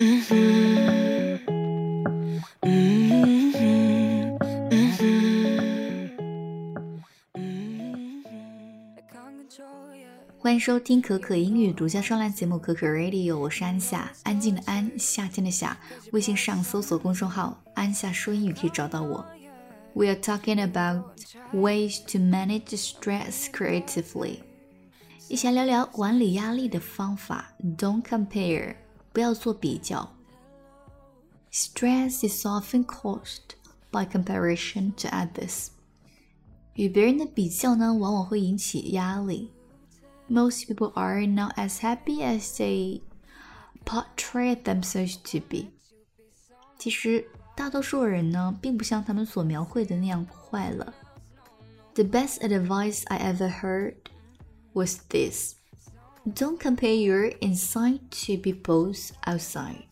欢迎收听可可英语独家双栏节目可可 Radio， 我是安夏，安静的安，夏天的夏。微信上搜索公众号安夏说英语可以找到我。We are talking about ways to manage stress creatively。 一起来聊聊管理压力的方法。 Don't compare， 不要做比较。 Stress is often caused by comparison to others。 与别人的比较呢，往往会引起压力。Most people are not as happy as they portray themselves to be。 其实大多数人呢，并不像他们所描绘的那样快乐。 The best advice I ever heard was this: Don't compare your inside to people's outside.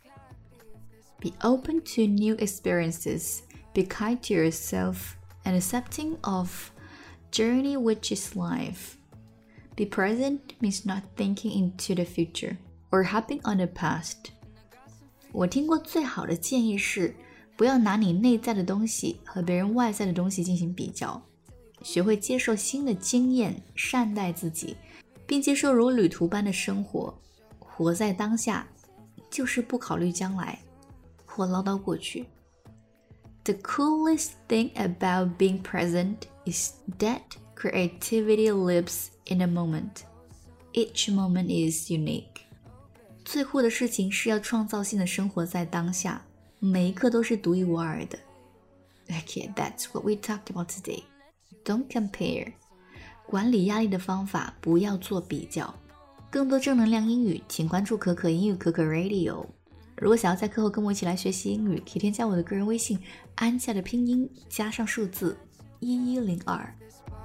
Be open to new experiences, be kind to yourself, and accepting of journey which is life.Be present means not thinking into the future or hopping on the past. 我听过最好的建议是，不要拿你内在的东西和别人外在的东西进行比较，学会接受新的经验，善待自己，并接受如旅途般的生活，活在当下，就是不考虑将来或唠叨过去。The coolest thing about being present is that creativity lives in a moment. Each moment is unique. 最酷的事情是要创造性的生活在当下，每一刻都是独一无二的。Okay, that's what we talked about today. Don't compare. 管理压力的方法，不要做比较。更多正能量英语，请关注可可英语可可 Radio。 如果想要在课后跟我一起来学习英语，可以添加我的个人微信安夏的拼音加上数字1102。